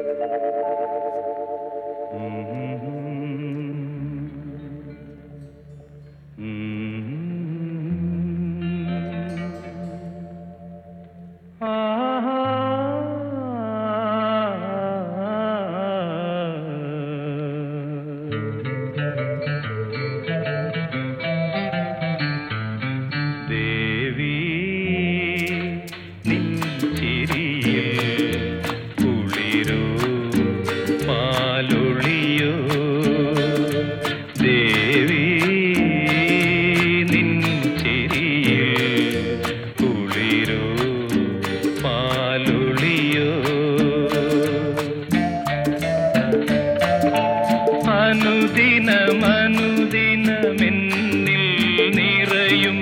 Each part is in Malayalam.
അനുദിനമെന്നിൽ നിറയും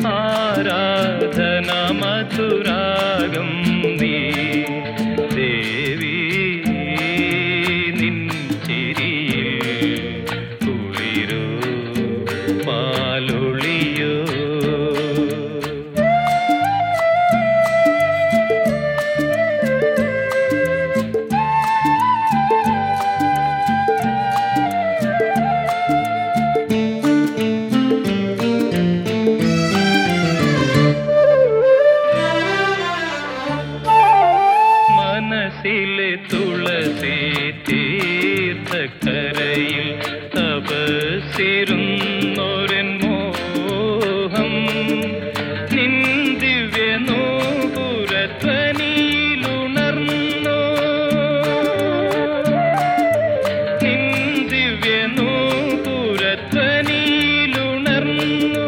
ആരാധന മധുരാഗം നീ ദേവി നിൻ ചിരിയിൽ കുളിരോ പാലൊളിയോ മനസ്സിലെ തുളസി തീർത്ഥക്കരയിൽ തപസ്സിരുന്നൊരൻ മോഹം നിൻ ദിവ്യനൂപുരധ്വനിയിലുണർന്നു നിൻ ദിവ്യനൂപുരധ്വനിയിലുണർന്നു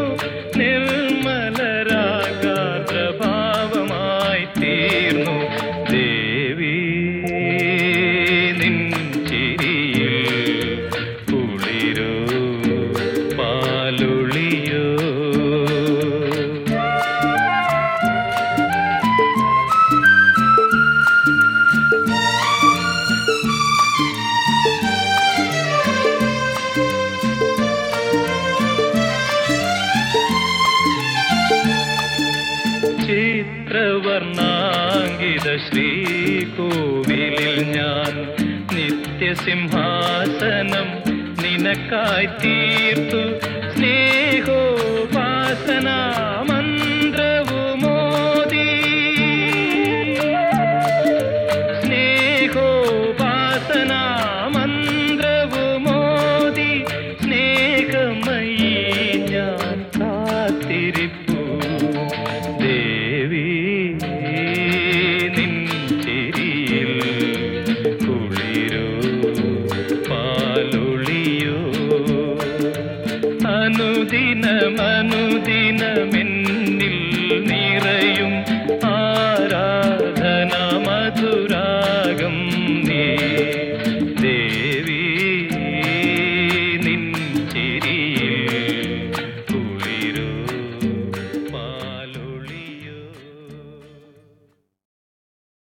നിർമ്മലരാഗാർദ്രഭാവമായി തീർന്നു ദേവി നിൻ ചിരിയിൽ കുളിരോ പാലൊളിയോ ചിത്രവർണ്ണാങ്കിത ശ്രീകോവിലിൽ ഞാൻ നിത്യസിംഹാസനം നിനക്കായി തീർത്തു സ്നേഹോപാസന മന്ത്രവുമോദി സ്നേഹോപാസന മന്ത്രവുമോദി സ്നേഹമയീ ഞാൻ കാത്തിരിപ്പു ദേവി നിൻ ചിരിയിൽ കുളിരോ പാലൊളിയോ അനുദിനമനുദിന